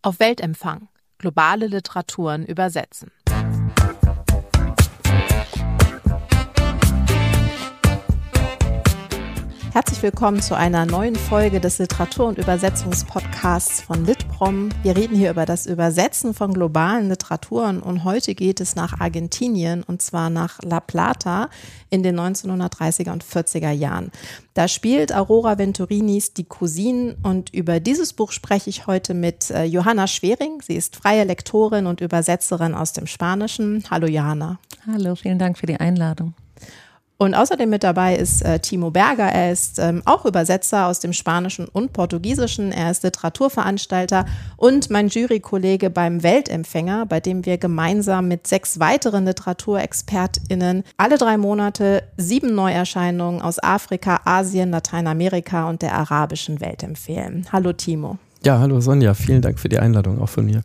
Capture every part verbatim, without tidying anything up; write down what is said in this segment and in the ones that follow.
Auf Weltempfang. Globale Literaturen übersetzen. Herzlich willkommen zu einer neuen Folge des Literatur- und Übersetzungspodcasts von Litprom. Wir reden hier über das Übersetzen von globalen Literaturen und heute geht es nach Argentinien und zwar nach La Plata in den neunzehnhundertdreißiger und vierziger Jahren. Da spielt Aurora Venturinis Die Cousinen und über dieses Buch spreche ich heute mit äh, Johanna Schwering. Sie ist freie Lektorin und Übersetzerin aus dem Spanischen. Hallo Johanna. Hallo, vielen Dank für die Einladung. Und außerdem mit dabei ist äh, Timo Berger. Er ist ähm, auch Übersetzer aus dem Spanischen und Portugiesischen. Er ist Literaturveranstalter und mein Jurykollege beim Weltempfänger, bei dem wir gemeinsam mit sechs weiteren LiteraturexpertInnen alle drei Monate sieben Neuerscheinungen aus Afrika, Asien, Lateinamerika und der arabischen Welt empfehlen. Hallo Timo. Ja, hallo Sonja. Vielen Dank für die Einladung, auch von mir.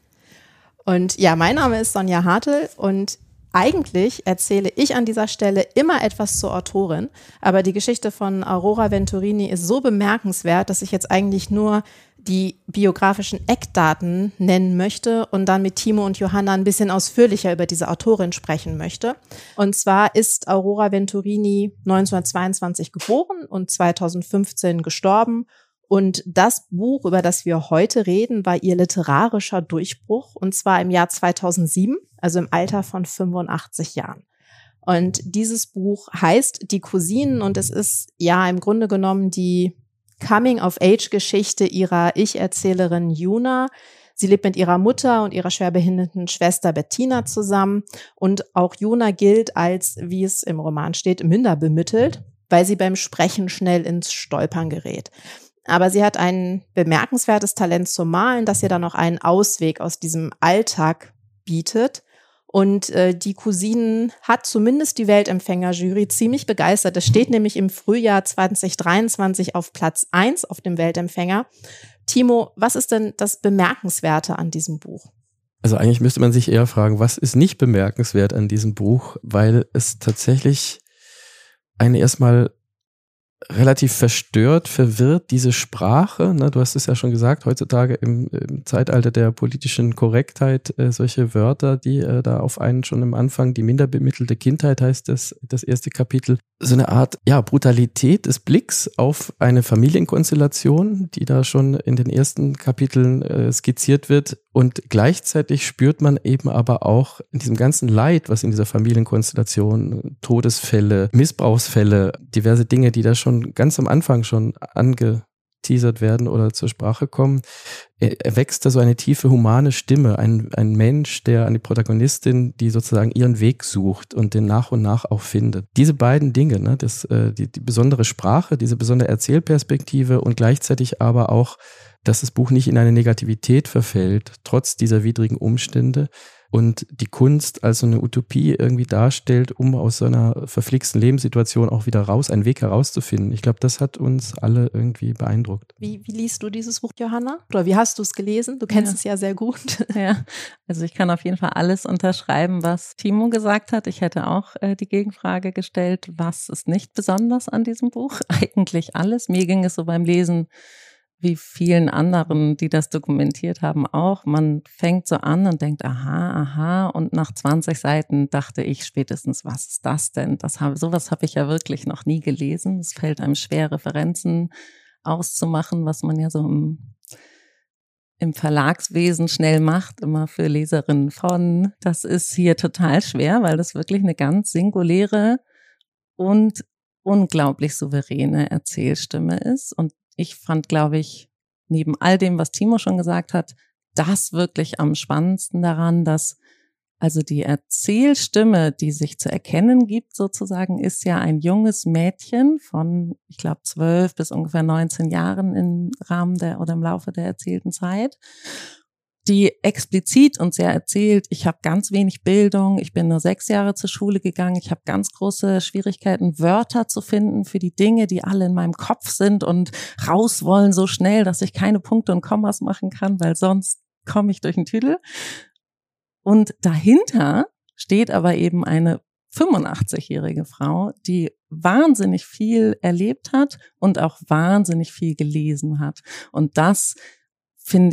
Und ja, mein Name ist Sonja Hartl und eigentlich erzähle ich an dieser Stelle immer etwas zur Autorin, aber die Geschichte von Aurora Venturini ist so bemerkenswert, dass ich jetzt eigentlich nur die biografischen Eckdaten nennen möchte und dann mit Timo und Johanna ein bisschen ausführlicher über diese Autorin sprechen möchte. Und zwar ist Aurora Venturini neunzehnhundertzweiundzwanzig geboren und zweitausendfünfzehn gestorben. Und das Buch, über das wir heute reden, war ihr literarischer Durchbruch und zwar im Jahr zweitausendsieben, also im Alter von fünfundachtzig Jahren. Und dieses Buch heißt Die Cousinen und es ist ja im Grunde genommen die Coming-of-Age-Geschichte ihrer Ich-Erzählerin Juna. Sie lebt mit ihrer Mutter und ihrer schwerbehinderten Schwester Bettina zusammen und auch Juna gilt als, wie es im Roman steht, minder bemittelt, weil sie beim Sprechen schnell ins Stolpern gerät. Aber sie hat ein bemerkenswertes Talent zum Malen, das ihr dann noch einen Ausweg aus diesem Alltag bietet. Und äh, die Cousinen hat zumindest die Weltempfänger-Jury ziemlich begeistert. Es steht nämlich im Frühjahr zweitausenddreiundzwanzig auf Platz eins auf dem Weltempfänger. Timo, was ist denn das Bemerkenswerte an diesem Buch? Also eigentlich müsste man sich eher fragen, was ist nicht bemerkenswert an diesem Buch, weil es tatsächlich eine erstmal relativ verstört, verwirrt, diese Sprache, ne, du hast es ja schon gesagt, heutzutage im, im Zeitalter der politischen Korrektheit, äh, solche Wörter, die äh, da auf einen schon am Anfang, die minder bemittelte Kindheit heißt das, das erste Kapitel, so eine Art, ja, Brutalität des Blicks auf eine Familienkonstellation, die da schon in den ersten Kapiteln äh, skizziert wird und gleichzeitig spürt man eben aber auch in diesem ganzen Leid, was in dieser Familienkonstellation, Todesfälle, Missbrauchsfälle, diverse Dinge, die da schon ganz am Anfang schon angeteasert werden oder zur Sprache kommen, erwächst da so eine tiefe humane Stimme, ein, ein Mensch, der an die Protagonistin, die sozusagen ihren Weg sucht und den nach und nach auch findet. Diese beiden Dinge, ne, das, die, die besondere Sprache, diese besondere Erzählperspektive und gleichzeitig aber auch, dass das Buch nicht in eine Negativität verfällt, trotz dieser widrigen Umstände und die Kunst als so eine Utopie irgendwie darstellt, um aus so einer verflixten Lebenssituation auch wieder raus, einen Weg herauszufinden. Ich glaube, das hat uns alle irgendwie beeindruckt. Wie, wie liest du dieses Buch, Johanna? Oder wie hast du es gelesen? Du kennst ja. es ja sehr gut. Ja, also ich kann auf jeden Fall alles unterschreiben, was Timo gesagt hat. Ich hätte auch äh, die Gegenfrage gestellt, was ist nicht besonders an diesem Buch? Eigentlich alles. Mir ging es so beim Lesen wie vielen anderen, die das dokumentiert haben, auch. Man fängt so an und denkt, aha, aha, und nach zwanzig Seiten dachte ich spätestens, was ist das denn? Das habe, sowas habe ich ja wirklich noch nie gelesen. Es fällt einem schwer, Referenzen auszumachen, was man ja so im, im Verlagswesen schnell macht, immer für Leserinnen von. Das ist hier total schwer, weil das wirklich eine ganz singuläre und unglaublich souveräne Erzählstimme ist. Und ich fand, glaube ich, neben all dem, was Timo schon gesagt hat, das wirklich am spannendsten daran, dass also die Erzählstimme, die sich zu erkennen gibt sozusagen, ist ja ein junges Mädchen von, ich glaube, zwölf bis ungefähr neunzehn Jahren im Rahmen der oder im Laufe der erzählten Zeit, die explizit uns ja erzählt, ich habe ganz wenig Bildung, ich bin nur sechs Jahre zur Schule gegangen, ich habe ganz große Schwierigkeiten, Wörter zu finden für die Dinge, die alle in meinem Kopf sind und raus wollen so schnell, dass ich keine Punkte und Kommas machen kann, weil sonst komme ich durch den Tüdel. Und dahinter steht aber eben eine fünfundachtzigjährige Frau, die wahnsinnig viel erlebt hat und auch wahnsinnig viel gelesen hat. Und das, finde ich,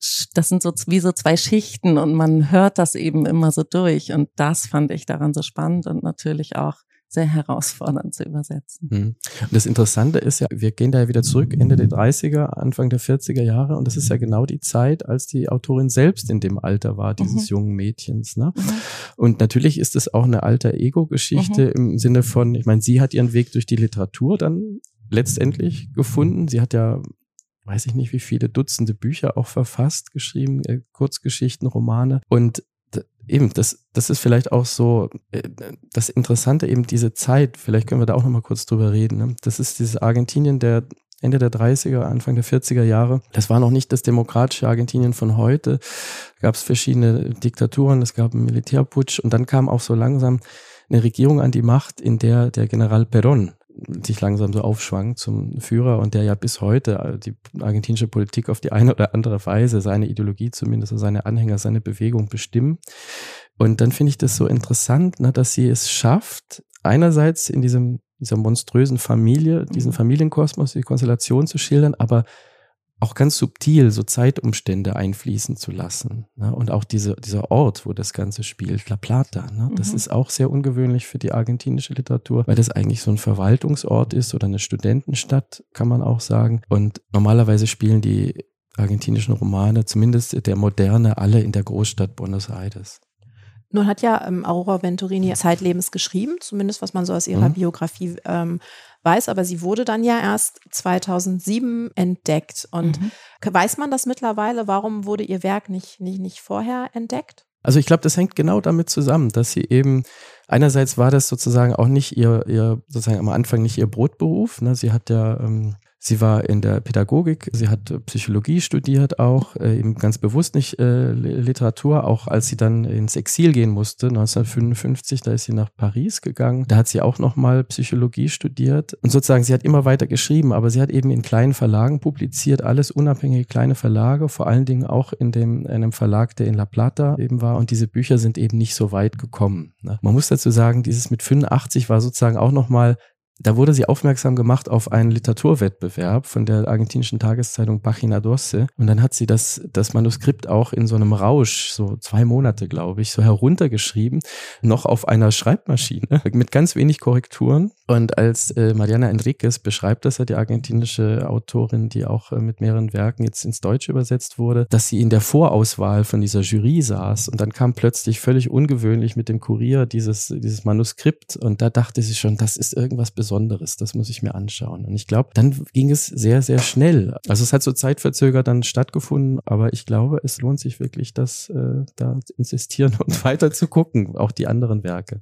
das sind so wie so zwei Schichten und man hört das eben immer so durch. Und das fand ich daran so spannend und natürlich auch sehr herausfordernd zu übersetzen. Und das Interessante ist ja, wir gehen da ja wieder zurück, Ende der dreißiger, Anfang der vierziger Jahre, und das ist ja genau die Zeit, als die Autorin selbst in dem Alter war, dieses mhm. jungen Mädchens. Ne? Mhm. Und natürlich ist es auch eine Alter-Ego-Geschichte mhm. im Sinne von, ich meine, sie hat ihren Weg durch die Literatur dann letztendlich gefunden. Sie hat ja, weiß ich nicht, wie viele Dutzende Bücher auch verfasst, geschrieben, äh, Kurzgeschichten, Romane, und eben, das, das ist vielleicht auch so das Interessante, eben diese Zeit, vielleicht können wir da auch nochmal kurz drüber reden. Ne? Das ist dieses Argentinien der Ende der dreißiger, Anfang der vierziger Jahre. Das war noch nicht das demokratische Argentinien von heute. Da gab es verschiedene Diktaturen, es gab einen Militärputsch, und dann kam auch so langsam eine Regierung an die Macht, in der der General Perón sich langsam so aufschwang zum Führer und der ja bis heute die argentinische Politik auf die eine oder andere Weise, seine Ideologie zumindest, seine Anhänger, seine Bewegung bestimmen. Und dann finde ich das so interessant, ne, dass sie es schafft, einerseits in diesem dieser monströsen Familie, diesen Familienkosmos, die Konstellation zu schildern, aber auch ganz subtil so Zeitumstände einfließen zu lassen. Ne? Und auch diese, dieser Ort, wo das Ganze spielt, La Plata, ne? Das mhm. ist auch sehr ungewöhnlich für die argentinische Literatur, weil das eigentlich so ein Verwaltungsort ist oder eine Studentenstadt, kann man auch sagen. Und normalerweise spielen die argentinischen Romane, zumindest der moderne, alle in der Großstadt Buenos Aires. Nun hat ja ähm, Aurora Venturini zeitlebens geschrieben, zumindest was man so aus ihrer mhm. Biografie ähm, weiß, aber sie wurde dann ja erst zweitausendsieben entdeckt. Und mhm. weiß man das mittlerweile? Warum wurde ihr Werk nicht, nicht, nicht vorher entdeckt? Also ich glaube, das hängt genau damit zusammen, dass sie eben, einerseits war das sozusagen auch nicht ihr, ihr sozusagen am Anfang nicht ihr Brotberuf, ne? Sie hat ja ähm, Sie war in der Pädagogik, sie hat Psychologie studiert auch, äh, eben ganz bewusst nicht äh, Literatur, auch als sie dann ins Exil gehen musste, neunzehnhundertfünfundfünfzig, da ist sie nach Paris gegangen, da hat sie auch nochmal Psychologie studiert und sozusagen, sie hat immer weiter geschrieben, aber sie hat eben in kleinen Verlagen publiziert, alles unabhängige kleine Verlage, vor allen Dingen auch in dem in einem Verlag, der in La Plata eben war, und diese Bücher sind eben nicht so weit gekommen. Ne? Man muss dazu sagen, dieses mit fünfundachtzig war sozusagen auch nochmal, da wurde sie aufmerksam gemacht auf einen Literaturwettbewerb von der argentinischen Tageszeitung Página doce, und dann hat sie das, das Manuskript auch in so einem Rausch, so zwei Monate, glaube ich, so heruntergeschrieben, noch auf einer Schreibmaschine mit ganz wenig Korrekturen. Und als äh, Mariana Enriquez beschreibt das ja, die argentinische Autorin, die auch äh, mit mehreren Werken jetzt ins Deutsche übersetzt wurde, dass sie in der Vorauswahl von dieser Jury saß, und dann kam plötzlich völlig ungewöhnlich mit dem Kurier dieses, dieses Manuskript, und da dachte sie schon, das ist irgendwas Besonderes. Besonderes, das muss ich mir anschauen. Und ich glaube, dann ging es sehr, sehr schnell. Also es hat so zeitverzögert dann stattgefunden, aber ich glaube, es lohnt sich wirklich, das äh, da zu insistieren und weiter zu gucken, auch die anderen Werke.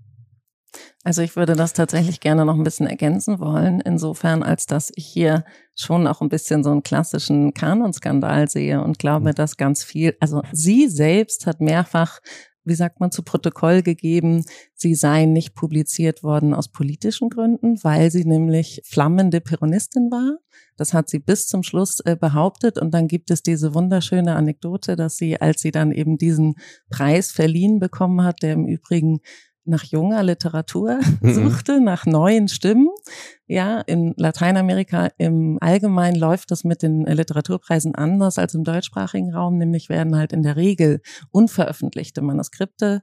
Also ich würde das tatsächlich gerne noch ein bisschen ergänzen wollen, insofern, als dass ich hier schon auch ein bisschen so einen klassischen Kanonskandal sehe und glaube, mhm. dass ganz viel, also sie selbst hat mehrfach, wie sagt man, zu Protokoll gegeben, sie seien nicht publiziert worden aus politischen Gründen, weil sie nämlich flammende Peronistin war. Das hat sie bis zum Schluss äh, behauptet, und dann gibt es diese wunderschöne Anekdote, dass sie, als sie dann eben diesen Preis verliehen bekommen hat, der im Übrigen nach junger Literatur suchte, mhm. nach neuen Stimmen. Ja, in Lateinamerika im Allgemeinen läuft das mit den Literaturpreisen anders als im deutschsprachigen Raum, nämlich werden halt in der Regel unveröffentlichte Manuskripte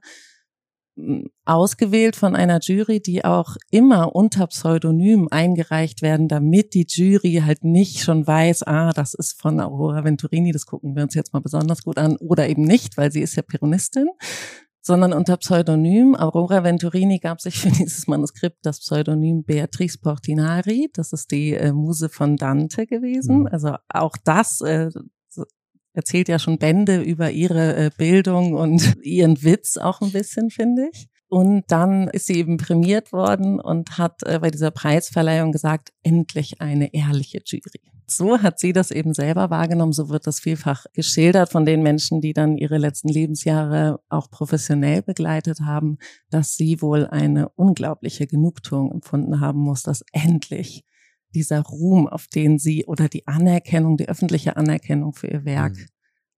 ausgewählt von einer Jury, die auch immer unter Pseudonym eingereicht werden, damit die Jury halt nicht schon weiß, ah, das ist von Aurora Venturini, das gucken wir uns jetzt mal besonders gut an, oder eben nicht, weil sie ist ja Peronistin, sondern unter Pseudonym. Aurora Venturini gab sich für dieses Manuskript das Pseudonym Beatrice Portinari. Das ist die äh, Muse von Dante gewesen. Mhm. Also auch das äh, erzählt ja schon Bände über ihre äh, Bildung und ihren Witz auch ein bisschen, finde ich. Und dann ist sie eben prämiert worden und hat äh, bei dieser Preisverleihung gesagt, endlich eine ehrliche Jury. So hat sie das eben selber wahrgenommen, so wird das vielfach geschildert von den Menschen, die dann ihre letzten Lebensjahre auch professionell begleitet haben, dass sie wohl eine unglaubliche Genugtuung empfunden haben muss, dass endlich dieser Ruhm, auf den sie, oder die Anerkennung, die öffentliche Anerkennung für ihr Werk mhm.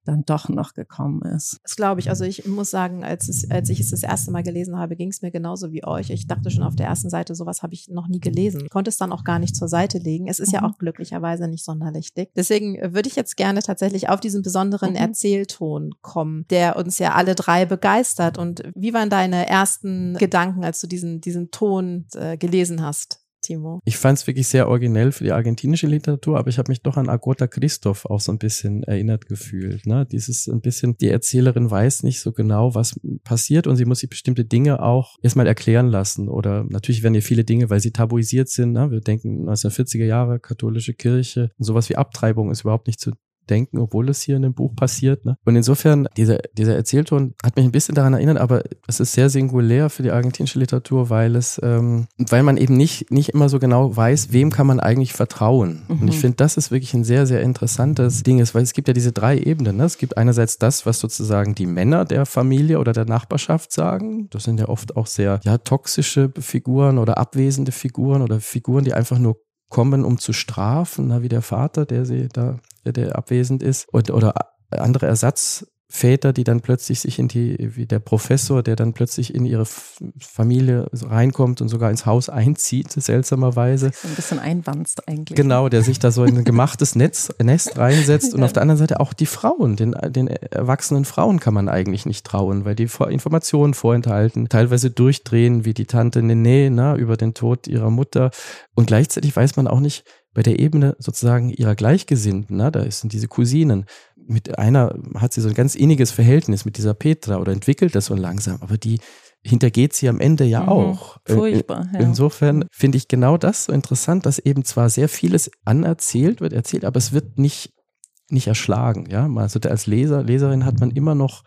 dann doch noch gekommen ist. Das glaube ich. Also ich muss sagen, als, es, als ich es das erste Mal gelesen habe, ging es mir genauso wie euch. Ich dachte schon auf der ersten Seite, sowas habe ich noch nie gelesen. Ich konnte es dann auch gar nicht zur Seite legen. Es ist mhm. ja auch glücklicherweise nicht sonderlich dick. Deswegen würde ich jetzt gerne tatsächlich auf diesen besonderen mhm. Erzählton kommen, der uns ja alle drei begeistert. Und wie waren deine ersten Gedanken, als du diesen, diesen Ton äh, gelesen hast? Timo? Ich fand es wirklich sehr originell für die argentinische Literatur, aber ich habe mich doch an Agota Christoph auch so ein bisschen erinnert gefühlt. Ne? Dieses ein bisschen, die Erzählerin weiß nicht so genau, was passiert und sie muss sich bestimmte Dinge auch erstmal erklären lassen oder natürlich werden ihr viele Dinge, weil sie tabuisiert sind. Ne? Wir denken neunzehnhundertvierziger Jahre, katholische Kirche und sowas wie Abtreibung ist überhaupt nicht zu denken, obwohl es hier in dem Buch passiert. Ne? Und insofern, dieser, dieser Erzählton hat mich ein bisschen daran erinnert, aber es ist sehr singulär für die argentinische Literatur, weil es, ähm, weil man eben nicht, nicht immer so genau weiß, wem kann man eigentlich vertrauen. Mhm. Und ich finde, das ist wirklich ein sehr, sehr interessantes Ding, weil es gibt ja diese drei Ebenen. Ne? Es gibt einerseits das, was sozusagen die Männer der Familie oder der Nachbarschaft sagen. Das sind ja oft auch sehr, ja, toxische Figuren oder abwesende Figuren oder Figuren, die einfach nur kommen, um zu strafen, na, wie der Vater, der sie da der abwesend ist, und, oder andere Ersatzväter, die dann plötzlich sich in die, wie der Professor, der dann plötzlich in ihre F- Familie reinkommt und sogar ins Haus einzieht, seltsamerweise. So ein bisschen einwanzt eigentlich. Genau, der sich da so in ein gemachtes Netz, Nest reinsetzt und ja. Auf der anderen Seite auch die Frauen, den, den erwachsenen Frauen kann man eigentlich nicht trauen, weil die Informationen vorenthalten, teilweise durchdrehen, wie die Tante Nene, na, über den Tod ihrer Mutter, und gleichzeitig weiß man auch nicht, bei der Ebene sozusagen ihrer Gleichgesinnten, na, da sind diese Cousinen, mit einer hat sie so ein ganz inniges Verhältnis mit dieser Petra oder entwickelt das so langsam, aber die hintergeht sie am Ende ja mhm, auch. Furchtbar, ja. Insofern finde ich genau das so interessant, dass eben zwar sehr vieles anerzählt wird, erzählt, aber es wird nicht, nicht erschlagen, ja. Also als Leser, Leserin hat man immer noch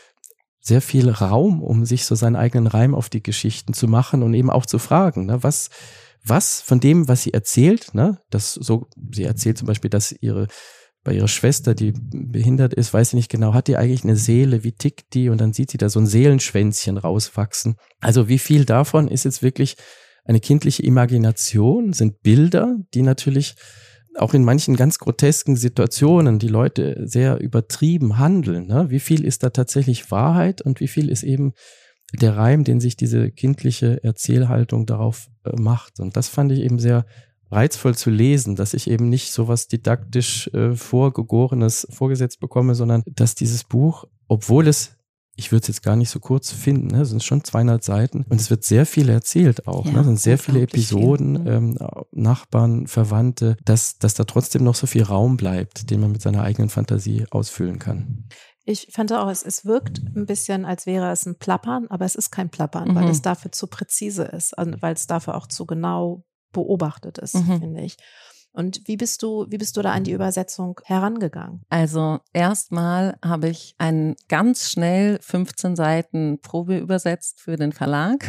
sehr viel Raum, um sich so seinen eigenen Reim auf die Geschichten zu machen und eben auch zu fragen, ne, was Was von dem, was sie erzählt, ne, das so, sie erzählt zum Beispiel, dass ihre, bei ihrer Schwester, die behindert ist, weiß sie nicht genau, hat die eigentlich eine Seele, wie tickt die? Und dann sieht sie da so ein Seelenschwänzchen rauswachsen. Also wie viel davon ist jetzt wirklich eine kindliche Imagination, sind Bilder, die natürlich auch in manchen ganz grotesken Situationen die Leute sehr übertrieben handeln, ne? Wie viel ist da tatsächlich Wahrheit und wie viel ist eben der Reim, den sich diese kindliche Erzählhaltung darauf äh, macht. Und das fand ich eben sehr reizvoll zu lesen, dass ich eben nicht sowas didaktisch äh, Vorgegorenes vorgesetzt bekomme, sondern dass dieses Buch, obwohl es, ich würde es jetzt gar nicht so kurz finden, ne, es sind schon zweihundert Seiten und es wird sehr viel erzählt auch, ja, ne, es sind sehr viele Episoden, viel, ähm, Nachbarn, Verwandte, dass, dass da trotzdem noch so viel Raum bleibt, den man mit seiner eigenen Fantasie ausfüllen kann. Ich fand auch, es, es wirkt ein bisschen, als wäre es ein Plappern, aber es ist kein Plappern, mhm. weil es dafür zu präzise ist, also weil es dafür auch zu genau beobachtet ist, mhm. finde ich. Und wie bist du, wie bist du da an die Übersetzung herangegangen? Also erstmal habe ich einen ganz schnell fünfzehn Seiten Probe übersetzt für den Verlag.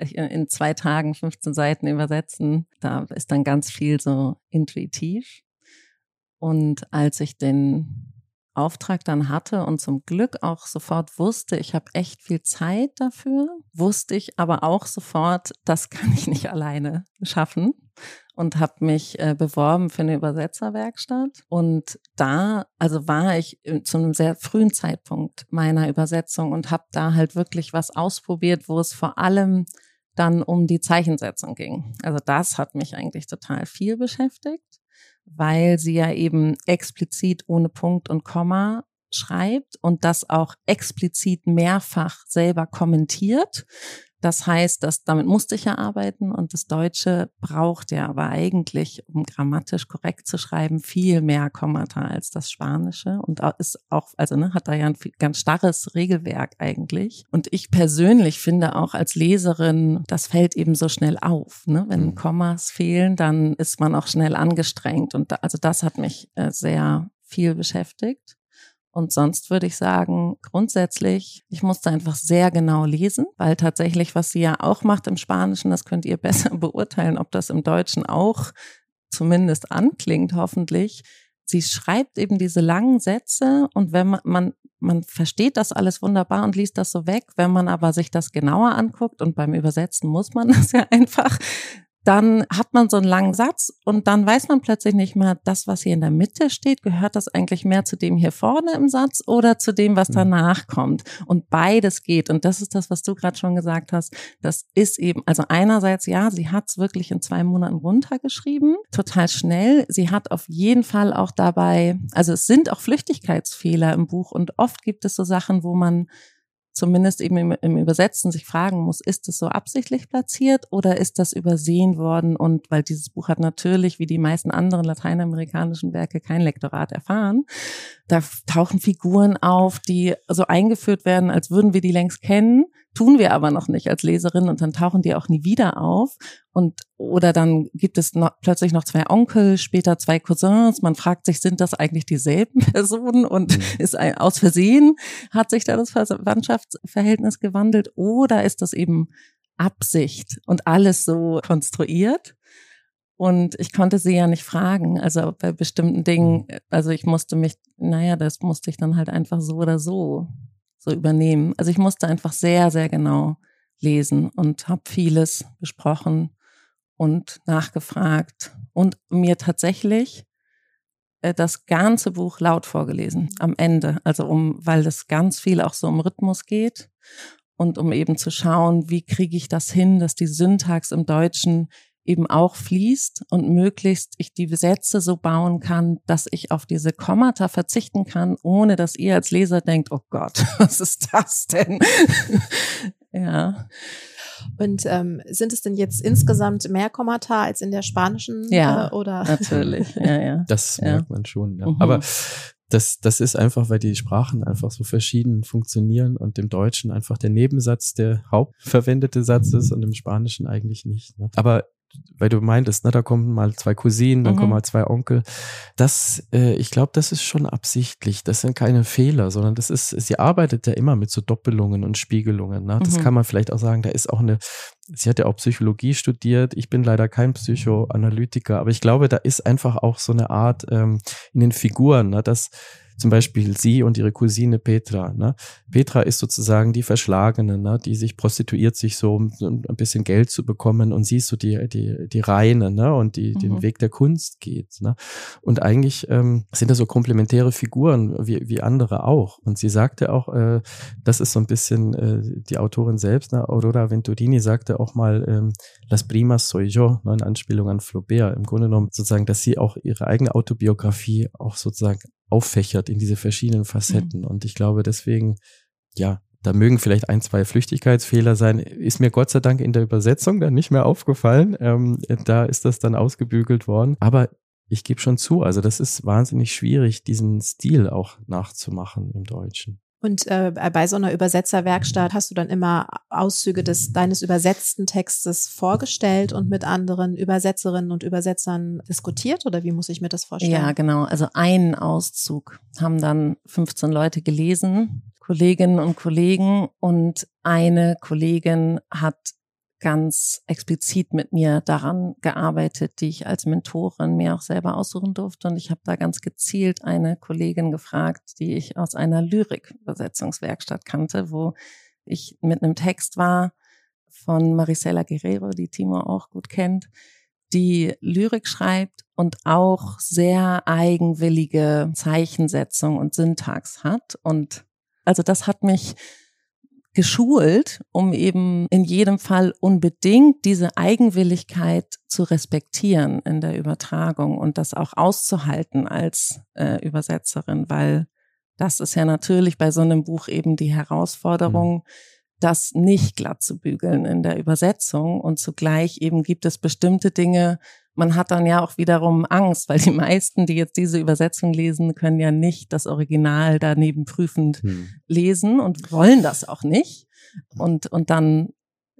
In zwei Tagen fünfzehn Seiten übersetzen, da ist dann ganz viel so intuitiv. Und als ich den Auftrag dann hatte und zum Glück auch sofort wusste, ich habe echt viel Zeit dafür, wusste ich aber auch sofort, das kann ich nicht alleine schaffen und habe mich äh, beworben für eine Übersetzerwerkstatt. Und da, also war ich zu einem sehr frühen Zeitpunkt meiner Übersetzung und habe da halt wirklich was ausprobiert, wo es vor allem dann um die Zeichensetzung ging. Also das hat mich eigentlich total viel beschäftigt, weil sie ja eben explizit ohne Punkt und Komma schreibt und das auch explizit mehrfach selber kommentiert. Das heißt, dass damit musste ich ja arbeiten und das Deutsche braucht ja aber eigentlich, um grammatisch korrekt zu schreiben, viel mehr Kommata als das Spanische und ist auch, also ne, hat da ja ein ganz starres Regelwerk eigentlich. Und ich persönlich finde auch als Leserin, das fällt eben so schnell auf, ne? Wenn Kommas fehlen, dann ist man auch schnell angestrengt und da, also das hat mich äh, sehr viel beschäftigt. Und sonst würde ich sagen, grundsätzlich, ich musste einfach sehr genau lesen, weil tatsächlich, was sie ja auch macht im Spanischen, das könnt ihr besser beurteilen, ob das im Deutschen auch zumindest anklingt, hoffentlich. Sie schreibt eben diese langen Sätze und wenn man, man, man versteht das alles wunderbar und liest das so weg, wenn man aber sich das genauer anguckt und beim Übersetzen muss man das ja einfach, dann hat man so einen langen Satz und dann weiß man plötzlich nicht mehr, das, was hier in der Mitte steht, gehört das eigentlich mehr zu dem hier vorne im Satz oder zu dem, was danach kommt. Und beides geht. Und das ist das, was du gerade schon gesagt hast. Das ist eben, also einerseits, ja, sie hat es wirklich in zwei Monaten runtergeschrieben, total schnell. Sie hat auf jeden Fall auch dabei, also es sind auch Flüchtigkeitsfehler im Buch und oft gibt es so Sachen, wo man zumindest eben im, im Übersetzen sich fragen muss, ist das so absichtlich platziert oder ist das übersehen worden? Und weil dieses Buch hat natürlich, wie die meisten anderen lateinamerikanischen Werke, kein Lektorat erfahren, da tauchen Figuren auf, die so eingeführt werden, als würden wir die längst kennen, tun wir aber noch nicht als Leserin und dann tauchen die auch nie wieder auf. Und oder dann gibt es noch, plötzlich noch zwei Onkel, später zwei Cousins. Man fragt sich, sind das eigentlich dieselben Personen? Und mhm. ist ein, aus Versehen hat sich da das Verwandtschaftsverhältnis gewandelt? Oder ist das eben Absicht und alles so konstruiert? Und ich konnte sie ja nicht fragen, also bei bestimmten Dingen, also ich musste mich, naja, das musste ich dann halt einfach so oder so so übernehmen. Also ich musste einfach sehr, sehr genau lesen und habe vieles besprochen und nachgefragt und mir tatsächlich äh, das ganze Buch laut vorgelesen am Ende. Also um, weil das ganz viel auch so um Rhythmus geht und um eben zu schauen, wie kriege ich das hin, dass die Syntax im Deutschen eben auch fließt und möglichst ich die Sätze so bauen kann, dass ich auf diese Kommata verzichten kann, ohne dass ihr als Leser denkt, oh Gott, was ist das denn? Ja. Und ähm, sind es denn jetzt insgesamt mehr Kommata als in der spanischen? Ja, äh, oder? Natürlich. Ja, ja. Das ja. merkt man schon. Ja. Mhm. Aber das, das ist einfach, weil die Sprachen einfach so verschieden funktionieren und im Deutschen einfach der Nebensatz der hauptverwendete Satz ist und im Spanischen eigentlich nicht. Ne? Aber weil du meintest, ne, da kommen mal zwei Cousinen, dann mhm. kommen mal zwei Onkel. Das, äh, ich glaube, das ist schon absichtlich. Das sind keine Fehler, sondern das ist, sie arbeitet ja immer mit so Doppelungen und Spiegelungen. Ne? Das mhm. kann man vielleicht auch sagen, da ist auch eine, sie hat ja auch Psychologie studiert. Ich bin leider kein Psychoanalytiker, aber ich glaube, da ist einfach auch so eine Art ähm, in den Figuren, ne, dass zum Beispiel sie und ihre Cousine Petra. Ne? Petra ist sozusagen die Verschlagene, ne? Die sich prostituiert sich so, um ein bisschen Geld zu bekommen und sie ist so die die die Reine, ne? Und die mhm. den Weg der Kunst geht. Ne? Und eigentlich ähm, sind das so komplementäre Figuren wie wie andere auch. Und sie sagte auch, äh, das ist so ein bisschen äh, die Autorin selbst, ne? Aurora Venturini sagte auch mal, ähm, Las primas soy yo, ne? In Anspielung an Flaubert. Im Grunde genommen sozusagen, dass sie auch ihre eigene Autobiografie auch sozusagen auffächert in diese verschiedenen Facetten. Mhm. Und ich glaube deswegen, ja, da mögen vielleicht ein, zwei Flüchtigkeitsfehler sein. Ist mir Gott sei Dank in der Übersetzung dann nicht mehr aufgefallen. Ähm, da ist das dann ausgebügelt worden. Aber ich gebe schon zu, also das ist wahnsinnig schwierig, diesen Stil auch nachzumachen im Deutschen. Und äh, bei so einer Übersetzerwerkstatt hast du dann immer Auszüge des deines übersetzten Textes vorgestellt und mit anderen Übersetzerinnen und Übersetzern diskutiert, oder wie muss ich mir das vorstellen? Ja, genau. Also einen Auszug haben dann fünfzehn Leute gelesen, Kolleginnen und Kollegen, und eine Kollegin hat ganz explizit mit mir daran gearbeitet, die ich als Mentorin mir auch selber aussuchen durfte. Und ich habe da ganz gezielt eine Kollegin gefragt, die ich aus einer Lyrik-Übersetzungswerkstatt kannte, wo ich mit einem Text war von Marisela Guerrero, die Timo auch gut kennt, die Lyrik schreibt und auch sehr eigenwillige Zeichensetzung und Syntax hat. Und also das hat mich geschult, um eben in jedem Fall unbedingt diese Eigenwilligkeit zu respektieren in der Übertragung und das auch auszuhalten als äh, Übersetzerin, weil das ist ja natürlich bei so einem Buch eben die Herausforderung, mhm. das nicht glatt zu bügeln in der Übersetzung, und zugleich eben gibt es bestimmte Dinge, man hat dann ja auch wiederum Angst, weil die meisten, die jetzt diese Übersetzung lesen, können ja nicht das Original daneben prüfend hm. lesen und wollen das auch nicht. Und, und dann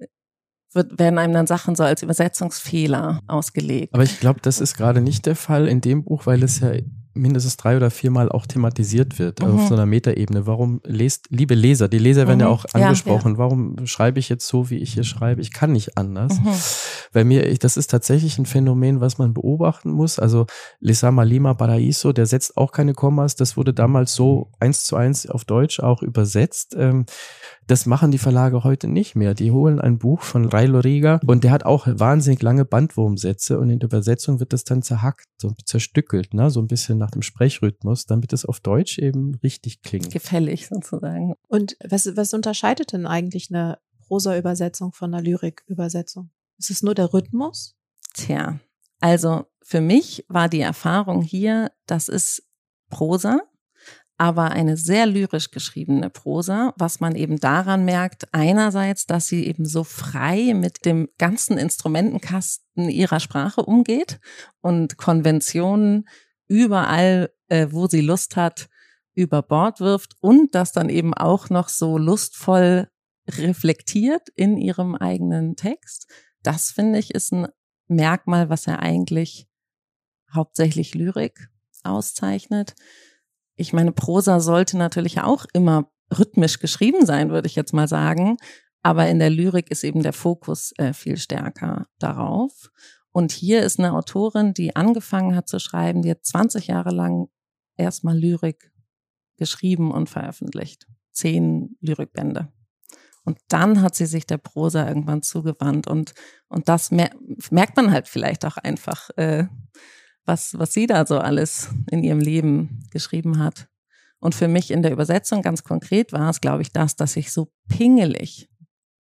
wird, werden einem dann Sachen so als Übersetzungsfehler ausgelegt. Aber ich glaube, das ist gerade nicht der Fall in dem Buch, weil es ja mindestens drei oder viermal auch thematisiert wird, mhm. auf so einer Metaebene. Warum lest, liebe Leser, die Leser werden mhm. ja auch angesprochen, ja, ja. warum schreibe ich jetzt so, wie ich hier schreibe? Ich kann nicht anders. Mhm. Weil mir, das ist tatsächlich ein Phänomen, was man beobachten muss. Also Lezama Lima Paraíso, der setzt auch keine Kommas. Das wurde damals so eins zu eins auf Deutsch auch übersetzt. Das machen die Verlage heute nicht mehr. Die holen ein Buch von Ray Loriga und der hat auch wahnsinnig lange Bandwurmsätze und in der Übersetzung wird das dann zerhackt, so zerstückelt, ne? So ein bisschen nach dem Sprechrhythmus, damit es auf Deutsch eben richtig klingt. Gefällig sozusagen. Und was, was unterscheidet denn eigentlich eine Prosa-Übersetzung von einer Lyrik-Übersetzung? Ist es nur der Rhythmus? Tja, also für mich war die Erfahrung hier, das ist Prosa, aber eine sehr lyrisch geschriebene Prosa, was man eben daran merkt, einerseits, dass sie eben so frei mit dem ganzen Instrumentenkasten ihrer Sprache umgeht und Konventionen überall, äh, wo sie Lust hat, über Bord wirft und das dann eben auch noch so lustvoll reflektiert in ihrem eigenen Text. Das, finde ich, ist ein Merkmal, was ja eigentlich hauptsächlich Lyrik auszeichnet. Ich meine, Prosa sollte natürlich auch immer rhythmisch geschrieben sein, würde ich jetzt mal sagen. Aber in der Lyrik ist eben der Fokus äh, viel stärker darauf. Und hier ist eine Autorin, die angefangen hat zu schreiben, die hat zwanzig Jahre lang erstmal Lyrik geschrieben und veröffentlicht. Zehn Lyrikbände. Und dann hat sie sich der Prosa irgendwann zugewandt. Und, und das mer- merkt man halt vielleicht auch einfach, äh, was, was sie da so alles in ihrem Leben geschrieben hat. Und für mich in der Übersetzung ganz konkret war es, glaube ich, das, dass ich so pingelig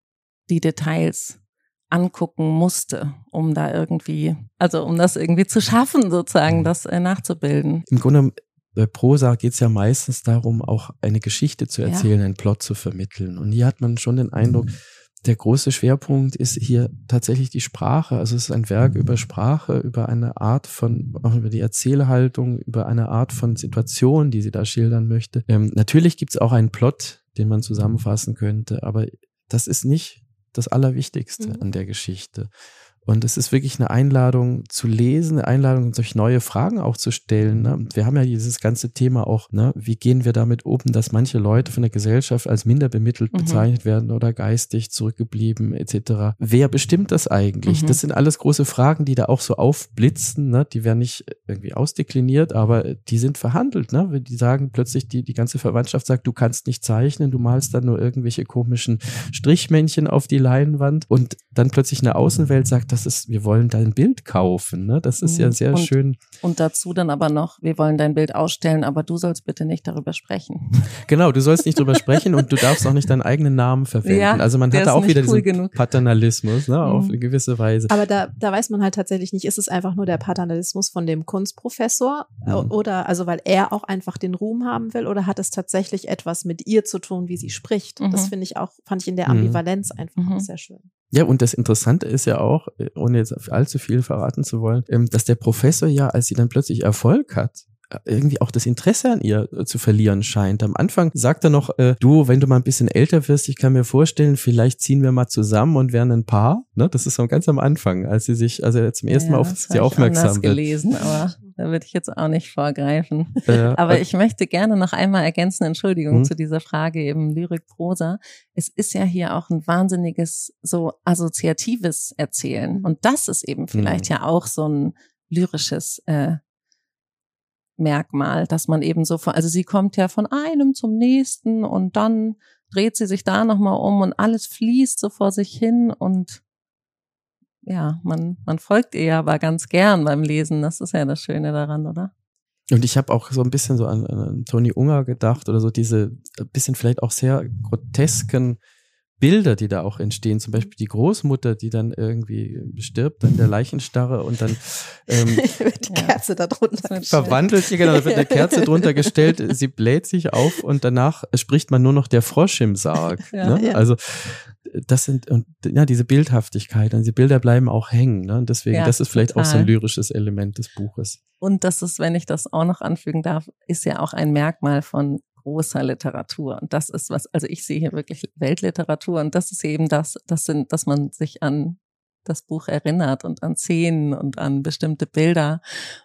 die Details angucken musste, um da irgendwie, also um das irgendwie zu schaffen, sozusagen, das äh, nachzubilden. Im Grunde bei Prosa geht es ja meistens darum, auch eine Geschichte zu erzählen, ja. einen Plot zu vermitteln. Und hier hat man schon den Eindruck, der große Schwerpunkt ist hier tatsächlich die Sprache. Also es ist ein Werk über Sprache, über eine Art von, auch über die Erzählhaltung, über eine Art von Situation, die sie da schildern möchte. Ähm, natürlich gibt es auch einen Plot, den man zusammenfassen könnte, aber das ist nicht das Allerwichtigste mhm. an der Geschichte. Und es ist wirklich eine Einladung zu lesen, eine Einladung, sich neue Fragen auch zu stellen. Ne? Und wir haben ja dieses ganze Thema auch, ne? Wie gehen wir damit um, dass manche Leute von der Gesellschaft als minder bemittelt mhm. bezeichnet werden oder geistig zurückgeblieben et cetera. Wer bestimmt das eigentlich? Mhm. Das sind alles große Fragen, die da auch so aufblitzen. Ne? Die werden nicht irgendwie ausdekliniert, aber die sind verhandelt. Ne? Die sagen plötzlich, die, die ganze Verwandtschaft sagt, du kannst nicht zeichnen, du malst dann nur irgendwelche komischen Strichmännchen auf die Leinwand und dann plötzlich eine Außenwelt sagt, das ist, wir wollen dein Bild kaufen, ne? Das ist ja sehr und, schön. Und dazu dann aber noch, wir wollen dein Bild ausstellen, aber du sollst bitte nicht darüber sprechen. Genau, du sollst nicht darüber sprechen und du darfst auch nicht deinen eigenen Namen verwenden. Ja, also man hat da auch wieder cool diesen genug. Paternalismus, ne? Mhm. Auf eine gewisse Weise. Aber da, da weiß man halt tatsächlich nicht, ist es einfach nur der Paternalismus von dem Kunstprofessor mhm. oder, also weil er auch einfach den Ruhm haben will oder hat es tatsächlich etwas mit ihr zu tun, wie sie spricht? Mhm. Das finde ich auch, fand ich in der Ambivalenz mhm. einfach auch sehr schön. Ja, und das Interessante ist ja auch, ohne jetzt allzu viel verraten zu wollen, dass der Professor ja, als sie dann plötzlich Erfolg hat, irgendwie auch das Interesse an ihr zu verlieren scheint. Am Anfang sagt er noch, äh, du, wenn du mal ein bisschen älter wirst, ich kann mir vorstellen, vielleicht ziehen wir mal zusammen und werden ein Paar. Ne? Das ist so ganz am Anfang, als sie sich, also er zum ersten ja, Mal auf sie aufmerksam wird. Gelesen, aber da würde ich jetzt auch nicht vorgreifen. Äh, aber ich möchte gerne noch einmal ergänzen, Entschuldigung, hm? zu dieser Frage eben Lyrik, Prosa. Es ist ja hier auch ein wahnsinniges, so assoziatives Erzählen. Und das ist eben vielleicht hm. ja auch so ein lyrisches äh, Merkmal, dass man eben so, von, also sie kommt ja von einem zum nächsten und dann dreht sie sich da nochmal um und alles fließt so vor sich hin und ja, man, man folgt ihr aber ganz gern beim Lesen, das ist ja das Schöne daran, oder? Und ich habe auch so ein bisschen so an, an Toni Unger gedacht oder so diese bisschen vielleicht auch sehr grotesken Bilder, die da auch entstehen, zum Beispiel die Großmutter, die dann irgendwie stirbt an der Leichenstarre und dann ähm, wird die Kerze ja. da drunter verwandelt, sie, genau, da wird eine Kerze drunter gestellt, sie bläht sich auf und danach spricht man nur noch der Frosch im Sarg. Ja, ne? Ja. Also das sind, und ja, diese Bildhaftigkeit und diese Bilder bleiben auch hängen, ne? Und deswegen, ja, das ist vielleicht total. Auch so ein lyrisches Element des Buches. Und das ist, wenn ich das auch noch anfügen darf, ist ja auch ein Merkmal von großer Literatur. Und das ist was, also ich sehe hier wirklich Weltliteratur und das ist eben das, das sind, dass man sich an das Buch erinnert und an Szenen und an bestimmte Bilder.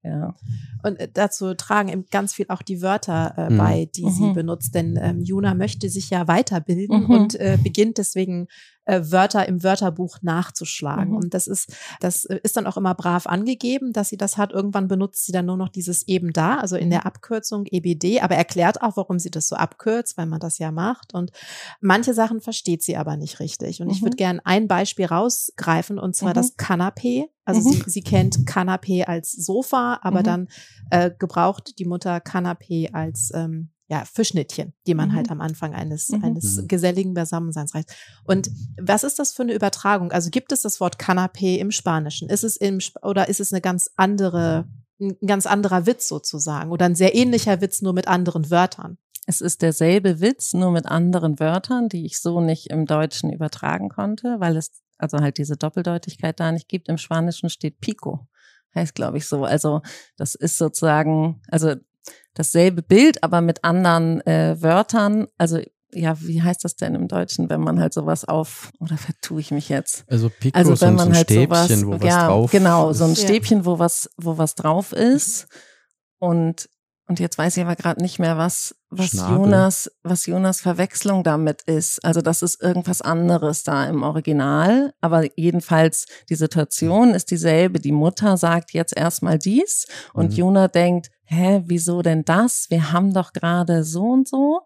Ja. Und dazu tragen eben ganz viel auch die Wörter äh, Mhm. bei, die Mhm. sie benutzt. Denn ähm, Juna möchte sich ja weiterbilden Mhm. und äh, beginnt deswegen äh, Wörter im Wörterbuch nachzuschlagen. Mhm. Und das ist, das ist dann auch immer brav angegeben, dass sie das hat. Irgendwann benutzt sie dann nur noch dieses eben da, also in der Abkürzung E B D, aber erklärt auch, warum sie das so abkürzt, weil man das ja macht. Und manche Sachen versteht sie aber nicht richtig. Und ich Mhm. würde gerne ein Beispiel rausgreifen, und zwar Mhm. das Kanapé. Also Mhm. sie, sie kennt Kanapé als Sofa, aber Mhm. dann äh, gebraucht die Mutter Kanapé als ähm, ja, Fischschnittchen, die man Mhm. halt am Anfang eines, Mhm. eines Mhm. geselligen Beisammenseins reicht. Und was ist das für eine Übertragung? Also gibt es das Wort Kanapé im Spanischen? Ist es im Sp- oder ist es eine ganz andere, ein ganz anderer Witz sozusagen oder ein sehr ähnlicher Witz, nur mit anderen Wörtern? Es ist derselbe Witz, nur mit anderen Wörtern, die ich so nicht im Deutschen übertragen konnte, weil es also halt diese Doppeldeutigkeit da nicht gibt. Im Spanischen steht Pico, heißt glaube ich so. Also das ist sozusagen, also dasselbe Bild, aber mit anderen äh, Wörtern. Also ja, wie heißt das denn im Deutschen, wenn man halt sowas auf, oder vertue ich mich jetzt? Also Pico, Also so, wenn so ein man halt Stäbchen, sowas, wo was ja, drauf genau, so ein ist. Ja. Stäbchen, wo was, wo was drauf ist. Und und jetzt weiß ich aber gerade nicht mehr, was was Schnabel. Jonas, was Jonas Verwechslung damit ist. Also das ist irgendwas anderes da im Original. Aber jedenfalls die Situation ist dieselbe. Die Mutter sagt jetzt erstmal dies und Mhm. Jona denkt, hä, wieso denn das? Wir haben doch gerade so und so.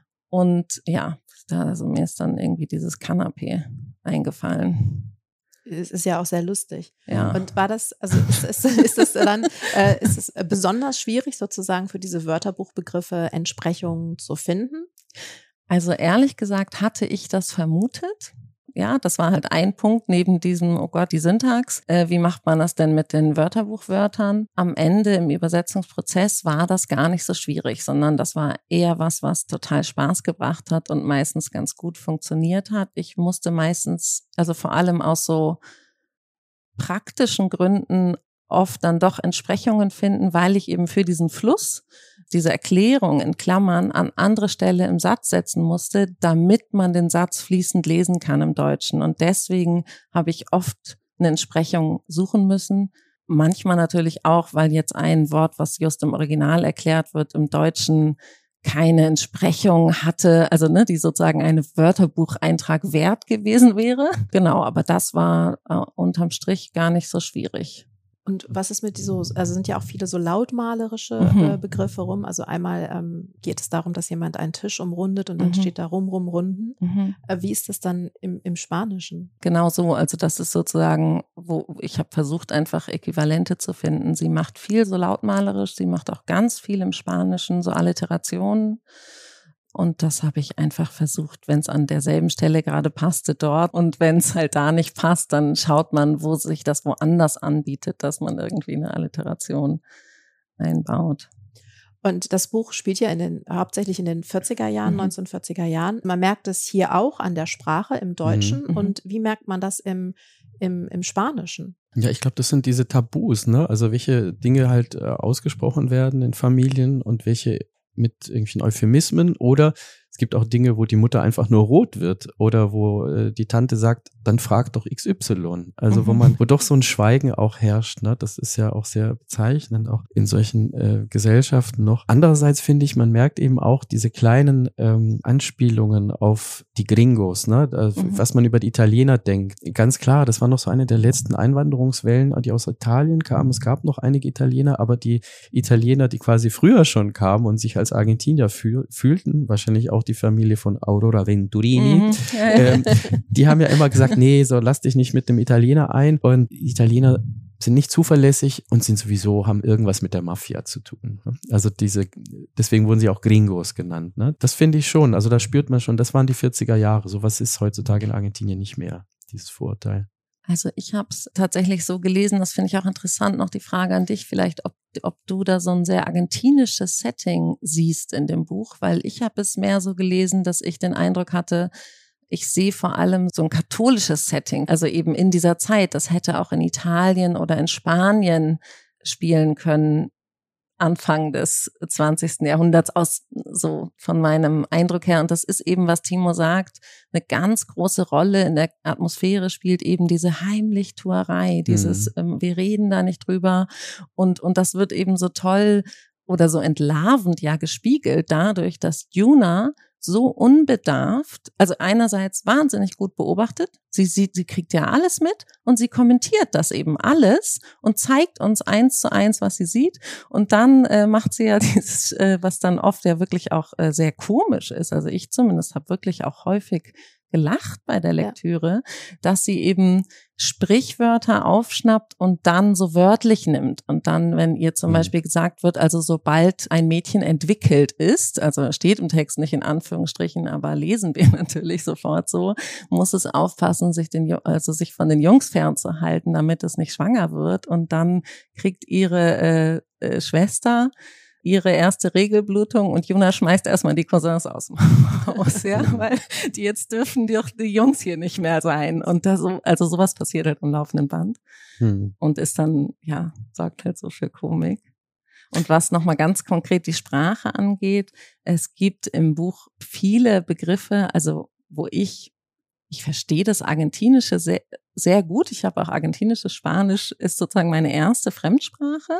Und ja, da, also mir ist dann irgendwie dieses Kanapé eingefallen. Es ist ja auch sehr lustig. Ja. Und war das, also ist, ist, ist das dann, äh, ist es besonders schwierig sozusagen für diese Wörterbuchbegriffe Entsprechungen zu finden? Also ehrlich gesagt hatte ich das vermutet. Ja, das war halt ein Punkt neben diesem, oh Gott, die Syntax. Äh, wie macht man das denn mit den Wörterbuchwörtern? Am Ende im Übersetzungsprozess war das gar nicht so schwierig, sondern das war eher was, was total Spaß gebracht hat und meistens ganz gut funktioniert hat. Ich musste meistens, also vor allem aus so praktischen Gründen oft dann doch Entsprechungen finden, weil ich eben für diesen Fluss diese Erklärung in Klammern an andere Stelle im Satz setzen musste, damit man den Satz fließend lesen kann im Deutschen. Und deswegen habe ich oft eine Entsprechung suchen müssen. Manchmal natürlich auch, weil jetzt ein Wort, was just im Original erklärt wird, im Deutschen keine Entsprechung hatte, also ne, die sozusagen einen Wörterbucheintrag wert gewesen wäre. Genau, aber das war äh, unterm Strich gar nicht so schwierig. Und was ist mit so, also sind ja auch viele so lautmalerische Mhm. äh, Begriffe rum. Also einmal ähm, geht es darum, dass jemand einen Tisch umrundet und dann Mhm. steht da rum, rum, runden. Mhm. Äh, wie ist das dann im, im Spanischen? Genau so, also das ist sozusagen, wo ich habe versucht, einfach Äquivalente zu finden. Sie macht viel so lautmalerisch, sie macht auch ganz viel im Spanischen, so Alliterationen. Und das habe ich einfach versucht, wenn es an derselben Stelle gerade passte, dort. Und wenn es halt da nicht passt, dann schaut man, wo sich das woanders anbietet, dass man irgendwie eine Alliteration einbaut. Und das Buch spielt ja in den, hauptsächlich in den vierziger Jahren, Mhm. neunzehnhundertvierziger Jahren. Man merkt es hier auch an der Sprache im Deutschen. Mhm. Und wie merkt man das im, im, im Spanischen? Ja, ich glaube, das sind diese Tabus, ne? Also welche Dinge halt äh, ausgesprochen werden in Familien und welche mit irgendwelchen Euphemismen, oder es gibt auch Dinge, wo die Mutter einfach nur rot wird oder wo äh, die Tante sagt, dann frag doch X Y. Also Mhm. wo man, wo doch so ein Schweigen auch herrscht, ne? Das ist ja auch sehr bezeichnend, auch in solchen äh, Gesellschaften noch. Andererseits finde ich, man merkt eben auch diese kleinen ähm, Anspielungen auf die Gringos, ne? Also, Mhm. was man über die Italiener denkt. Ganz klar, das war noch so eine der letzten Einwanderungswellen, die aus Italien kamen. Es gab noch einige Italiener, aber die Italiener, die quasi früher schon kamen und sich als Argentinier fühl, fühlten, wahrscheinlich auch die Familie von Aurora Venturini, Mhm. ähm, die haben ja immer gesagt, nee, so lass dich nicht mit dem Italiener ein. Und Italiener sind nicht zuverlässig und sind sowieso, haben irgendwas mit der Mafia zu tun. Also diese, deswegen wurden sie auch Gringos genannt. Ne? Das finde ich schon. Also da spürt man schon, das waren die vierziger Jahre. Sowas ist heutzutage in Argentinien nicht mehr, dieses Vorurteil. Also ich habe es tatsächlich so gelesen, das finde ich auch interessant, noch die Frage an dich vielleicht, ob, ob du da so ein sehr argentinisches Setting siehst in dem Buch, weil ich habe es mehr so gelesen, dass ich den Eindruck hatte, ich sehe vor allem so ein katholisches Setting, also eben in dieser Zeit, das hätte auch in Italien oder in Spanien spielen können. Anfang des zwanzigsten Jahrhunderts aus, so von meinem Eindruck her. Und das ist eben, was Timo sagt, eine ganz große Rolle in der Atmosphäre spielt eben diese Heimlichtuerei, dieses, mhm. ähm, wir reden da nicht drüber. Und, und das wird eben so toll oder so entlarvend ja gespiegelt dadurch, dass Juna so unbedarft, also einerseits wahnsinnig gut beobachtet, sie sieht, sie kriegt ja alles mit und sie kommentiert das eben alles und zeigt uns eins zu eins, was sie sieht, und dann äh, macht sie ja dieses, äh, was dann oft ja wirklich auch äh, sehr komisch ist, also ich zumindest habe wirklich auch häufig gelacht bei der Lektüre, ja. dass sie eben Sprichwörter aufschnappt und dann so wörtlich nimmt. Und dann, wenn ihr zum mhm. Beispiel gesagt wird, also sobald ein Mädchen entwickelt ist, also steht im Text nicht in Anführungsstrichen, aber lesen wir natürlich sofort so, muss es aufpassen, sich den, also sich von den Jungs fernzuhalten, damit es nicht schwanger wird. Und dann kriegt ihre äh, äh, Schwester ihre erste Regelblutung und Juna schmeißt erstmal die Cousins aus dem Haus, ja, weil die jetzt dürfen die, die Jungs hier nicht mehr sein. Und das, also sowas passiert halt am laufenden Band hm. und ist dann, ja, sorgt halt so für Komik. Und was nochmal ganz konkret die Sprache angeht, es gibt im Buch viele Begriffe, also wo ich, ich verstehe das Argentinische sehr, sehr gut. Ich habe auch argentinisches Spanisch, ist sozusagen meine erste Fremdsprache.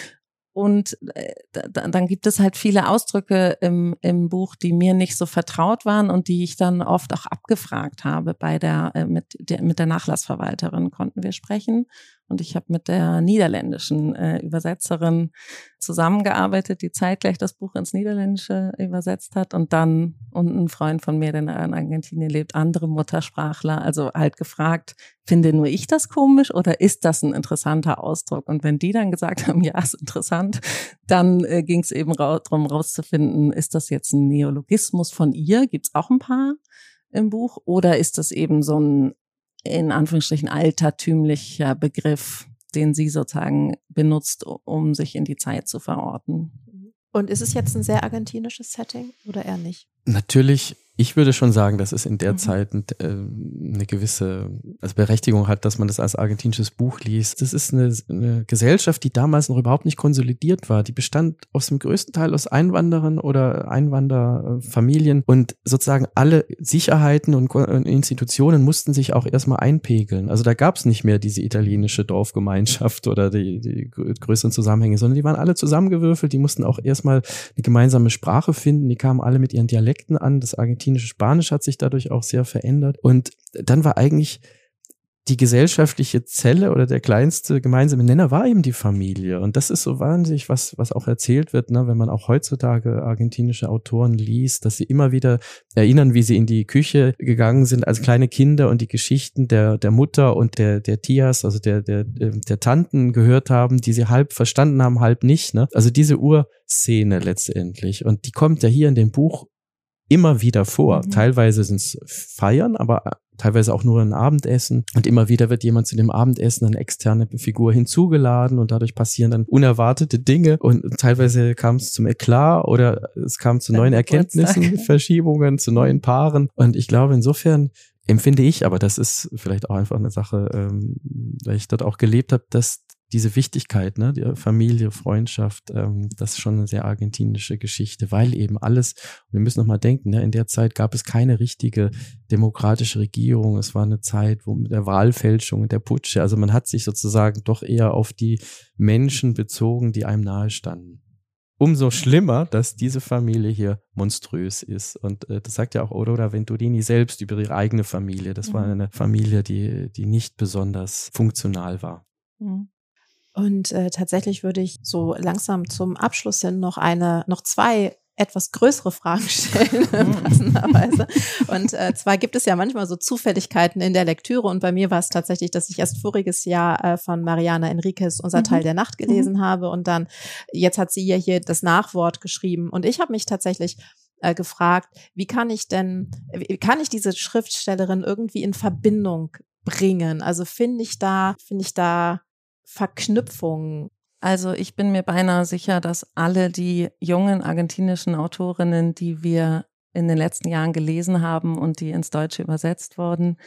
Und äh, dann gibt es halt viele Ausdrücke im, im Buch, die mir nicht so vertraut waren und die ich dann oft auch abgefragt habe. Bei der, äh, mit der, mit der Nachlassverwalterin konnten wir sprechen. Und ich habe mit der niederländischen äh, Übersetzerin zusammengearbeitet, die zeitgleich das Buch ins Niederländische übersetzt hat. Und dann, und ein Freund von mir, der in Argentinien lebt, andere Muttersprachler, also halt gefragt, finde nur ich das komisch oder ist das ein interessanter Ausdruck? Und wenn die dann gesagt haben, ja, ist interessant, dann äh, ging es eben ra- darum rauszufinden, ist das jetzt ein Neologismus von ihr? Gibt's auch ein paar im Buch? Oder ist das eben so ein in Anführungsstrichen altertümlicher Begriff, den sie sozusagen benutzt, um sich in die Zeit zu verorten. Und ist es jetzt ein sehr argentinisches Setting oder eher nicht? Natürlich, ich würde schon sagen, dass es in der mhm. Zeit äh, eine gewisse also Berechtigung hat, dass man das als argentinisches Buch liest. Das ist eine, eine Gesellschaft, die damals noch überhaupt nicht konsolidiert war. Die bestand aus dem größten Teil aus Einwanderern oder Einwanderfamilien und sozusagen alle Sicherheiten und Institutionen mussten sich auch erstmal einpegeln. Also da gab es nicht mehr diese italienische Dorfgemeinschaft oder die, die größeren Zusammenhänge, sondern die waren alle zusammengewürfelt. Die mussten auch erstmal eine gemeinsame Sprache finden. Die kamen alle mit ihren Dialekten an. Das argentinische Spanisch hat sich dadurch auch sehr verändert. Und dann war eigentlich die gesellschaftliche Zelle oder der kleinste gemeinsame Nenner war eben die Familie. Und das ist so wahnsinnig, was was auch erzählt wird, ne, wenn man auch heutzutage argentinische Autoren liest, dass sie immer wieder erinnern, wie sie in die Küche gegangen sind als kleine Kinder und die Geschichten der der Mutter und der der Tias, also der der der Tanten gehört haben, die sie halb verstanden haben, halb nicht. Ne? Also diese Urszene letztendlich. Und die kommt ja hier in dem Buch immer wieder vor. Mhm. Teilweise sind es Feiern, aber teilweise auch nur ein Abendessen. Und immer wieder wird jemand zu dem Abendessen, eine externe Figur hinzugeladen und dadurch passieren dann unerwartete Dinge. Und teilweise kam es zum Eklat oder es kam zu neuen Erkenntnissen, Verschiebungen, zu neuen Paaren. Und ich glaube, insofern empfinde ich, aber das ist vielleicht auch einfach eine Sache, ähm, weil ich dort auch gelebt habe, dass diese Wichtigkeit, ne, die Familie, Freundschaft, ähm, das ist schon eine sehr argentinische Geschichte, weil eben alles, wir müssen noch mal denken, ne, in der Zeit gab es keine richtige demokratische Regierung, es war eine Zeit, wo mit der Wahlfälschung und der Putsche, also man hat sich sozusagen doch eher auf die Menschen bezogen, die einem nahe standen. Umso schlimmer, dass diese Familie hier monströs ist. Und äh, das sagt ja auch Aurora Venturini selbst über ihre eigene Familie. Das mhm. war eine Familie, die, die nicht besonders funktional war. Mhm. Und äh, tatsächlich würde ich so langsam zum Abschluss hin noch eine, noch zwei etwas größere Fragen stellen, passenderweise. Und äh, zwar gibt es ja manchmal so Zufälligkeiten in der Lektüre und bei mir war es tatsächlich, dass ich erst voriges Jahr äh, von Mariana Enriquez Unser mhm. Teil der Nacht gelesen mhm. habe und dann, jetzt hat sie ja hier das Nachwort geschrieben und ich habe mich tatsächlich äh, gefragt, wie kann ich denn, wie kann ich diese Schriftstellerin irgendwie in Verbindung bringen? Also finde ich da, finde ich da Verknüpfungen? Also ich bin mir beinahe sicher, dass alle die jungen argentinischen Autorinnen, die wir in den letzten Jahren gelesen haben und die ins Deutsche übersetzt wurden,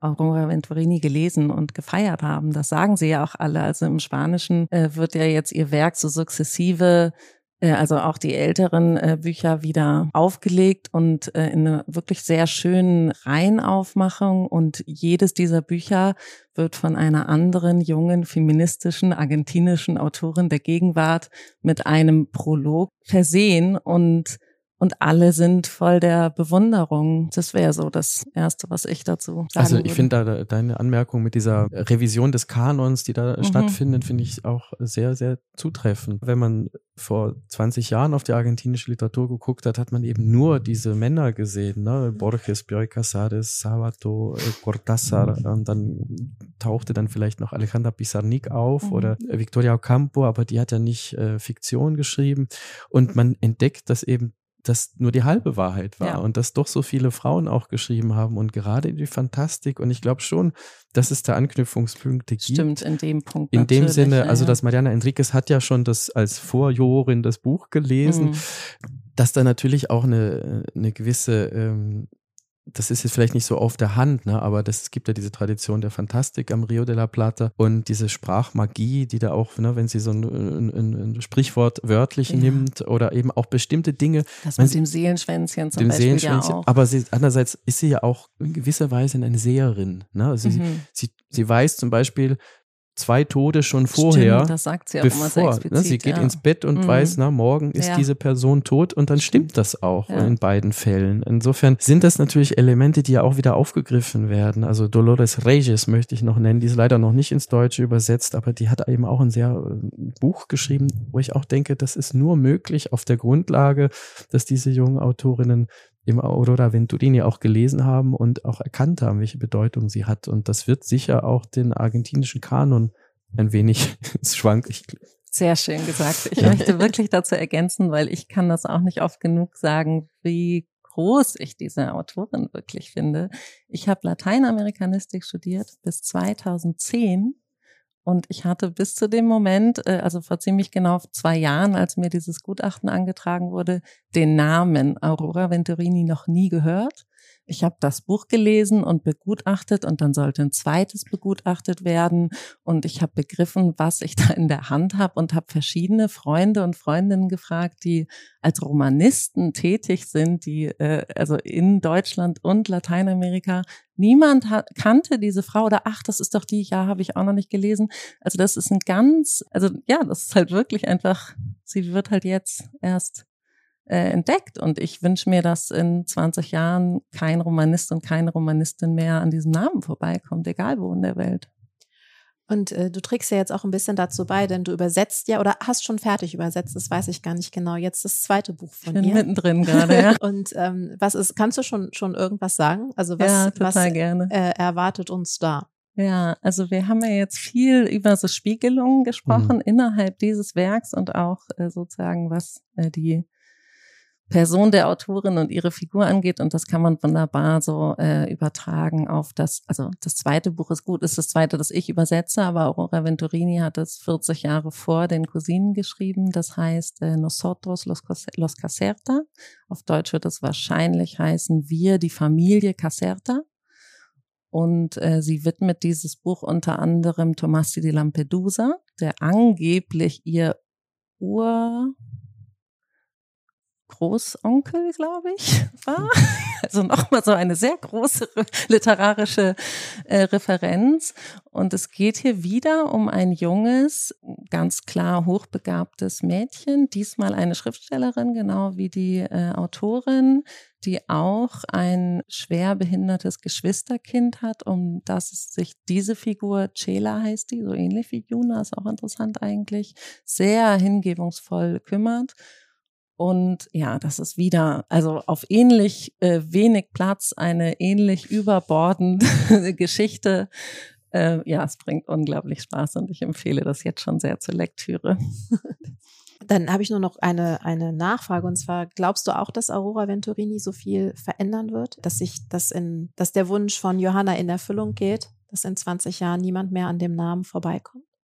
Aurora Venturini gelesen und gefeiert haben. Das sagen sie ja auch alle. Also im Spanischen äh, wird ja jetzt ihr Werk so sukzessive, äh, also auch die älteren äh, Bücher wieder aufgelegt und äh, in einer wirklich sehr schönen Reihenaufmachung. Und jedes dieser Bücher wird von einer anderen jungen feministischen argentinischen Autorin der Gegenwart mit einem Prolog versehen und Und alle sind voll der Bewunderung. Das wäre so das Erste, was ich dazu sagen Also ich würde. finde da deine Anmerkung mit dieser Revision des Kanons, die da mhm. stattfindet, finde ich auch sehr, sehr zutreffend. Wenn man vor zwanzig Jahren auf die argentinische Literatur geguckt hat, hat man eben nur diese Männer gesehen, ne? Borges, Bioy Casares, Sábato, Cortázar, und dann tauchte dann vielleicht noch Alejandra Pizarnik auf mhm. oder Victoria Ocampo, aber die hat ja nicht äh, Fiktion geschrieben. Und man entdeckt, dass eben das nur die halbe Wahrheit war ja. und dass doch so viele Frauen auch geschrieben haben und gerade die Fantastik, und ich glaube schon, dass es da Anknüpfungspunkte gibt. Stimmt, in dem Punkt In dem Sinne, ja, also ja. dass Mariana Enriquez hat ja schon das als Vorjurorin das Buch gelesen, mhm. dass da natürlich auch eine, eine gewisse ähm, das ist jetzt vielleicht nicht so auf der Hand, ne, aber das, es gibt ja diese Tradition der Fantastik am Rio de la Plata und diese Sprachmagie, die da auch, ne, wenn sie so ein, ein, ein Sprichwort wörtlich ja. nimmt oder eben auch bestimmte Dinge. Das mit dem Seelenschwänzchen zum dem Beispiel Seelenschwänzchen, ja auch. Aber sie, andererseits ist sie ja auch in gewisser Weise eine Seherin. Ne? Also mhm. sie, sie, sie weiß zum Beispiel zwei Tode schon vorher. Stimmt, das sagt sie auch bevor, immer sehr explizit. Ne, sie geht ja. ins Bett und mhm. weiß, na, morgen ist ja. diese Person tot, und dann stimmt das auch ja. in beiden Fällen. Insofern sind das natürlich Elemente, die ja auch wieder aufgegriffen werden. Also Dolores Reyes möchte ich noch nennen, die ist leider noch nicht ins Deutsche übersetzt, aber die hat eben auch ein sehr ein Buch geschrieben, wo ich auch denke, das ist nur möglich auf der Grundlage, dass diese jungen Autorinnen im Aurora Venturini auch gelesen haben und auch erkannt haben, welche Bedeutung sie hat. Und das wird sicher auch den argentinischen Kanon ein wenig schwank. Sehr schön gesagt. Ich möchte wirklich dazu ergänzen, weil ich kann das auch nicht oft genug sagen, wie groß ich diese Autorin wirklich finde. Ich habe Lateinamerikanistik studiert bis zweitausendzehn. Und ich hatte bis zu dem Moment, also vor ziemlich genau zwei Jahren, als mir dieses Gutachten angetragen wurde, den Namen Aurora Venturini noch nie gehört. Ich habe das Buch gelesen und begutachtet und dann sollte ein zweites begutachtet werden und ich habe begriffen, was ich da in der Hand habe und habe verschiedene Freunde und Freundinnen gefragt, die als Romanisten tätig sind, die äh, also in Deutschland und Lateinamerika. Niemand hat, kannte diese Frau oder ach, das ist doch die, ja, habe ich auch noch nicht gelesen. Also das ist ein ganz, also ja, das ist halt wirklich einfach, sie wird halt jetzt erst Äh, entdeckt und ich wünsche mir, dass in zwanzig Jahren kein Romanist und keine Romanistin mehr an diesem Namen vorbeikommt, egal wo in der Welt. Und äh, du trägst ja jetzt auch ein bisschen dazu bei, denn du übersetzt ja oder hast schon fertig übersetzt, das weiß ich gar nicht genau, jetzt das zweite Buch von ich bin ihr. mittendrin gerade, ja. Und ähm, was ist, kannst du schon schon irgendwas sagen? Also was, ja, total was gerne. Äh, erwartet uns da? Ja, also wir haben ja jetzt viel über so Spiegelungen gesprochen mhm. innerhalb dieses Werks und auch äh, sozusagen, was äh, die Person der Autorin und ihre Figur angeht, und das kann man wunderbar so äh, übertragen auf das, also das zweite Buch ist gut, ist das zweite, das ich übersetze, aber Aurora Venturini hat es vierzig Jahre vor den Cousinen geschrieben, das heißt äh, Nosotros los, los Caserta, auf Deutsch wird es wahrscheinlich heißen Wir, die Familie Caserta, und äh, sie widmet dieses Buch unter anderem Tomasi di Lampedusa, der angeblich ihr Ur Großonkel, glaube ich, war. Also nochmal so eine sehr große literarische äh, Referenz. Und es geht hier wieder um ein junges, ganz klar hochbegabtes Mädchen, diesmal eine Schriftstellerin, genau wie die äh, Autorin, die auch ein schwer behindertes Geschwisterkind hat, um das es sich diese Figur, Cela heißt die, so ähnlich wie Juna, ist auch interessant eigentlich, sehr hingebungsvoll kümmert. Und ja, das ist wieder, also auf ähnlich äh, wenig Platz, eine ähnlich überbordende Geschichte. Äh, ja, es bringt unglaublich Spaß und ich empfehle das jetzt schon sehr zur Lektüre. Dann habe ich nur noch eine, eine Nachfrage, und zwar, glaubst du auch, dass Aurora Venturini so viel verändern wird, dass sich das in, dass der Wunsch von Johanna in Erfüllung geht, dass in zwanzig Jahren niemand mehr an dem Namen vorbeikommt?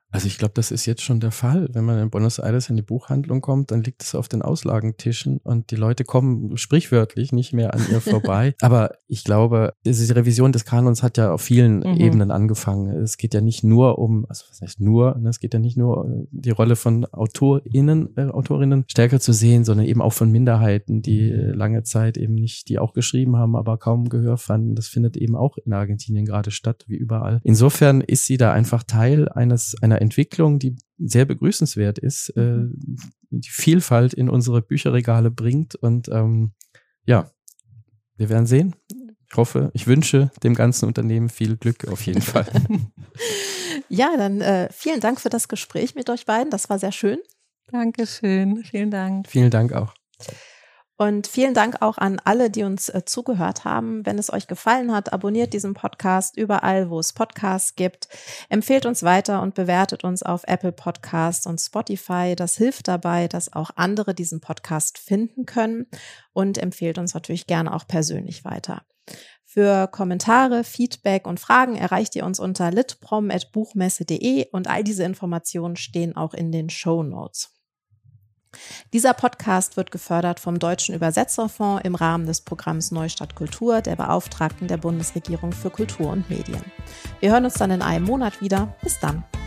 Also ich glaube, das ist jetzt schon der Fall. Wenn man in Buenos Aires in die Buchhandlung kommt, dann liegt es auf den Auslagentischen und die Leute kommen sprichwörtlich nicht mehr an ihr vorbei. Aber ich glaube, diese Revision des Kanons hat ja auf vielen mhm. Ebenen angefangen. Es geht ja nicht nur um, also was heißt nur, ne? Es geht ja nicht nur die Rolle von AutorInnen, äh, Autorinnen stärker zu sehen, sondern eben auch von Minderheiten, die lange Zeit eben nicht, die auch geschrieben haben, aber kaum Gehör fanden. Das findet eben auch in Argentinien gerade statt, wie überall. Insofern ist sie da einfach Teil eines einer Entwicklung, die sehr begrüßenswert ist, äh, die Vielfalt in unsere Bücherregale bringt und ähm, ja, wir werden sehen. Ich hoffe, ich wünsche dem ganzen Unternehmen viel Glück auf jeden Fall. Ja, dann äh, vielen Dank für das Gespräch mit euch beiden, das war sehr schön. Dankeschön, vielen Dank. Vielen Dank auch. Und vielen Dank auch an alle, die uns äh, zugehört haben. Wenn es euch gefallen hat, abonniert diesen Podcast überall, wo es Podcasts gibt. Empfehlt uns weiter und bewertet uns auf Apple Podcasts und Spotify. Das hilft dabei, dass auch andere diesen Podcast finden können. Und empfehlt uns natürlich gerne auch persönlich weiter. Für Kommentare, Feedback und Fragen erreicht ihr uns unter litprom at buchmesse punkt de und all diese Informationen stehen auch in den Shownotes. Dieser Podcast wird gefördert vom Deutschen Übersetzerfonds im Rahmen des Programms Neustadt Kultur der Beauftragten der Bundesregierung für Kultur und Medien. Wir hören uns dann in einem Monat wieder. Bis dann.